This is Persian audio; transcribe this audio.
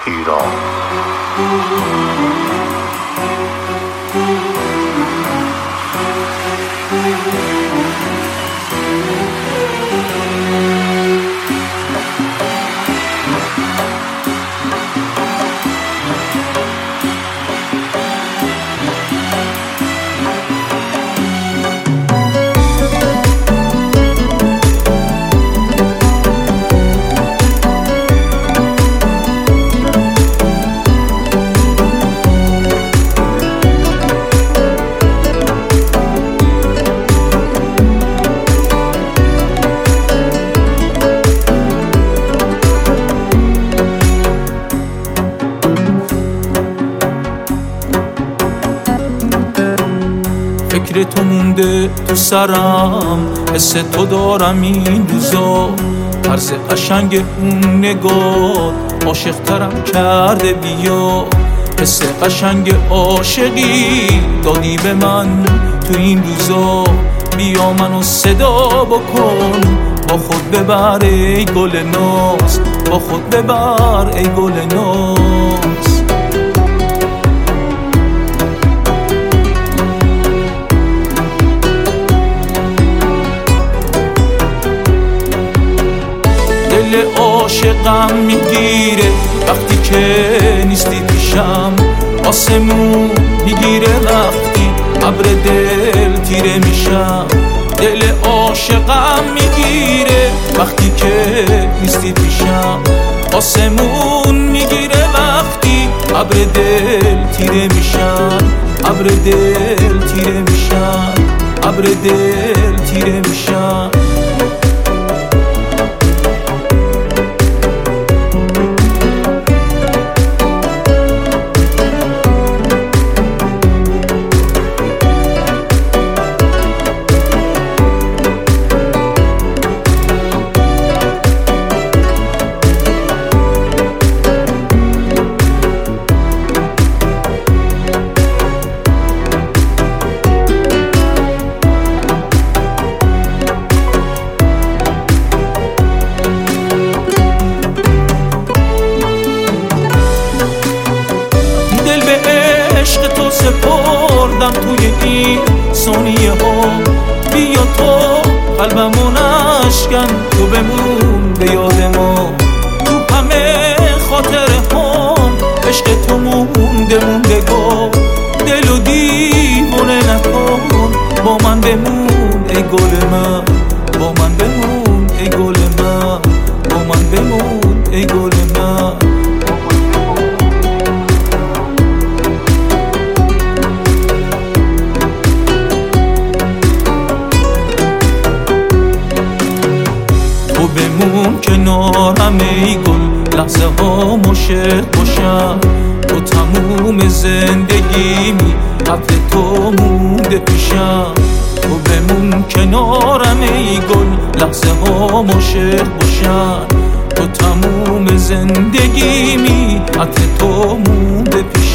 ایران. فکر تو مونده تو سرم، حس تو دارم این روزا، طرز قشنگ اون نگاه عاشق ترم کرده. بیا حس قشنگ عاشقی دادی به من تو این روزا، بیا منو صدا بکن، با خود ببر ای گل ناز، با خود ببر ای گل ناز. دل عاشقم میگیره وقتی که نیستی پیشم، آسمون میگیره وقتی ابر دل تیره میشم. دل عاشقم میگیره وقتی که نیستی پیشم، آسمون میگیره وقتی ابر دل تیره میشم، ابر دل تیره میشم، ابر دل تیره میشم. عشق تو سپردم توی این ثانیه ها، بیا تو قلبمو نشکن، تو بمون به یاد ما، تو همه خاطره هم عشق تو مونده موندگار. دلو دیوونه نکن، با من بمون ای گل من، با من بمون ای گل من، با من بمون ای گل من. تو بمون کنارم ای گل، لحظه ها مشق باشم، تو تموم زندگیمی قبل تو مونده پیشم. تو بمون کنارم ای گل، لحظه ها مشق باشم، تو تموم زندگیمی قبل تو مونده پیشم.